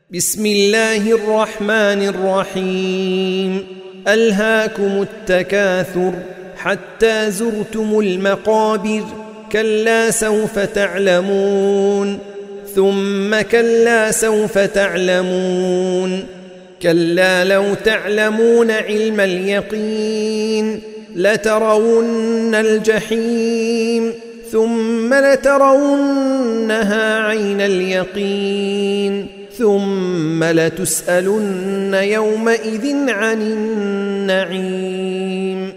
بسم الله الرحمن الرحيم ألهاكم التكاثر حتى زرتم المقابر كلا سوف تعلمون ثم كلا سوف تعلمون كلا لو تعلمون علم اليقين لترون الجحيم ثم لترونها عين اليقين ثم لتسألن يومئذ عن النعيم.